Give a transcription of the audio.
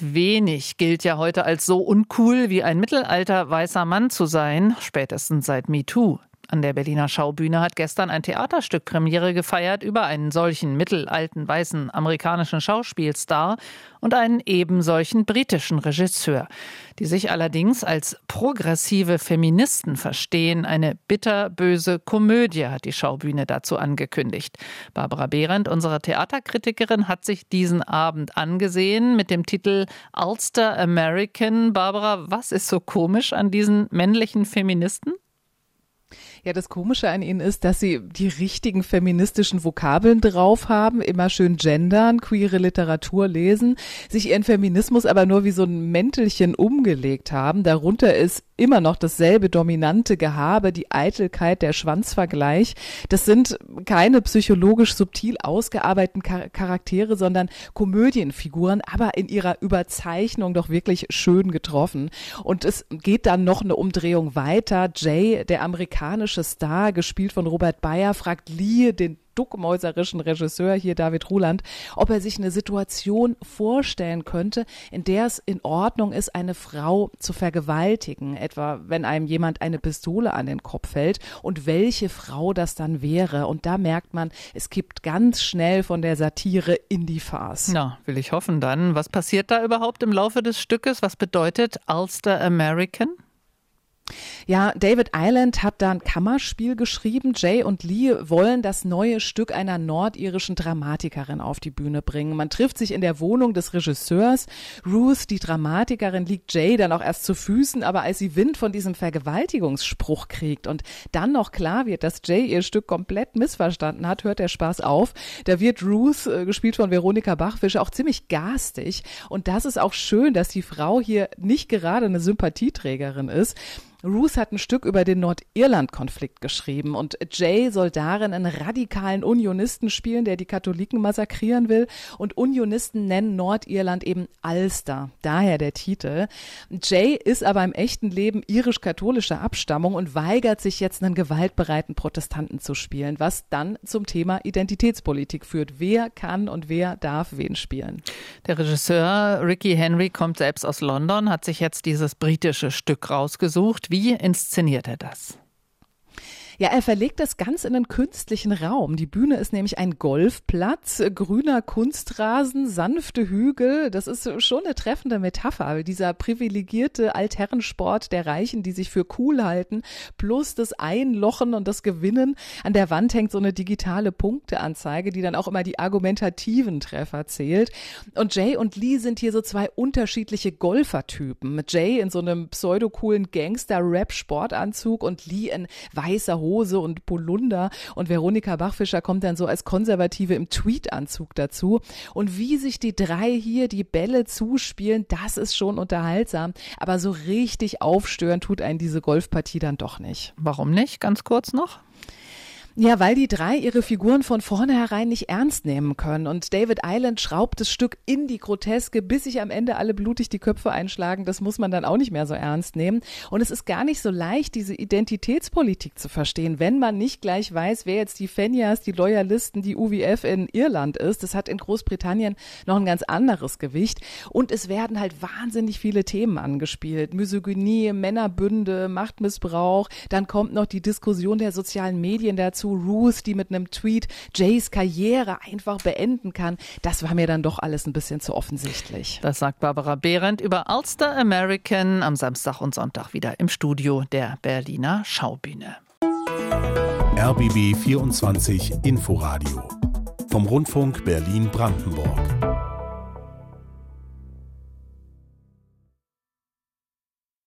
nicht wenig gilt ja heute als so uncool wie ein mittelalter weißer Mann zu sein, spätestens seit MeToo. An der Berliner Schaubühne hat gestern ein Theaterstück Premiere gefeiert über einen solchen mittelalten weißen amerikanischen Schauspielstar und einen ebensolchen britischen Regisseur, die sich allerdings als progressive Feministen verstehen. Eine bitterböse Komödie hat die Schaubühne dazu angekündigt. Barbara Behrendt, unsere Theaterkritikerin, hat sich diesen Abend angesehen mit dem Titel Ulster American. Barbara, was ist so komisch an diesen männlichen Feministen? Ja, das Komische an ihnen ist, dass sie die richtigen feministischen Vokabeln drauf haben, immer schön gendern, queere Literatur lesen, sich ihren Feminismus aber nur wie so ein Mäntelchen umgelegt haben. Darunter ist immer noch dasselbe dominante Gehabe, die Eitelkeit, der Schwanzvergleich. Das sind keine psychologisch subtil ausgearbeiteten Charaktere, sondern Komödienfiguren, aber in ihrer Überzeichnung doch wirklich schön getroffen. Und es geht dann noch eine Umdrehung weiter. Jay, der amerikanische Star, gespielt von Robert Bayer, fragt Lee, den duckmäuserischen Regisseur hier David Ruland, ob er sich eine Situation vorstellen könnte, in der es in Ordnung ist, eine Frau zu vergewaltigen, etwa wenn einem jemand eine Pistole an den Kopf hält, und welche Frau das dann wäre. Und da merkt man, es kippt ganz schnell von der Satire in die Farce. Na, will ich hoffen dann. Was passiert da überhaupt im Laufe des Stückes? Was bedeutet Ulster American? Ja, David Ireland hat da ein Kammerspiel geschrieben. Jay und Lee wollen das neue Stück einer nordirischen Dramatikerin auf die Bühne bringen. Man trifft sich in der Wohnung des Regisseurs. Ruth, die Dramatikerin, liegt Jay dann auch erst zu Füßen, aber als sie Wind von diesem Vergewaltigungsspruch kriegt und dann noch klar wird, dass Jay ihr Stück komplett missverstanden hat, hört der Spaß auf. Da wird Ruth, gespielt von Veronika Bachfischer, auch ziemlich garstig. Und das ist auch schön, dass die Frau hier nicht gerade eine Sympathieträgerin ist. Ruth hat ein Stück über den Nordirland-Konflikt geschrieben und Jay soll darin einen radikalen Unionisten spielen, der die Katholiken massakrieren will, und Unionisten nennen Nordirland eben Ulster, daher der Titel. Jay ist aber im echten Leben irisch-katholischer Abstammung und weigert sich jetzt, einen gewaltbereiten Protestanten zu spielen, was dann zum Thema Identitätspolitik führt. Wer kann und wer darf wen spielen? Der Regisseur Ricky Henry kommt selbst aus London, hat sich jetzt dieses britische Stück rausgesucht. Wie inszeniert er das? Ja, er verlegt das ganz in einen künstlichen Raum. Die Bühne ist nämlich ein Golfplatz, grüner Kunstrasen, sanfte Hügel. Das ist schon eine treffende Metapher. Dieser privilegierte Altherrensport der Reichen, die sich für cool halten, plus das Einlochen und das Gewinnen. An der Wand hängt so eine digitale Punkteanzeige, die dann auch immer die argumentativen Treffer zählt. Und Jay und Lee sind hier so zwei unterschiedliche Golfertypen. Mit Jay in so einem pseudocoolen Gangster-Rap-Sportanzug und Lee in weißer Hose und Polunder, und Veronika Bachfischer kommt dann so als Konservative im Tweedanzug dazu. Und wie sich die drei hier die Bälle zuspielen, das ist schon unterhaltsam, aber so richtig aufstören tut einen diese Golfpartie dann doch nicht. Warum nicht? Ganz kurz noch. Ja, weil die drei ihre Figuren von vornherein nicht ernst nehmen können. Und David Ireland schraubt das Stück in die Groteske, bis sich am Ende alle blutig die Köpfe einschlagen. Das muss man dann auch nicht mehr so ernst nehmen. Und es ist gar nicht so leicht, diese Identitätspolitik zu verstehen, wenn man nicht gleich weiß, wer jetzt die Fenias, die Loyalisten, die UWF in Irland ist. Das hat in Großbritannien noch ein ganz anderes Gewicht. Und es werden halt wahnsinnig viele Themen angespielt. Misogynie, Männerbünde, Machtmissbrauch. Dann kommt noch die Diskussion der sozialen Medien dazu. Ruth, die mit einem Tweet Jays Karriere einfach beenden kann. Das war mir dann doch alles ein bisschen zu offensichtlich. Das sagt Barbara Behrendt über Ulster American am Samstag und Sonntag wieder im Studio der Berliner Schaubühne. RBB 24 Inforadio vom Rundfunk Berlin-Brandenburg.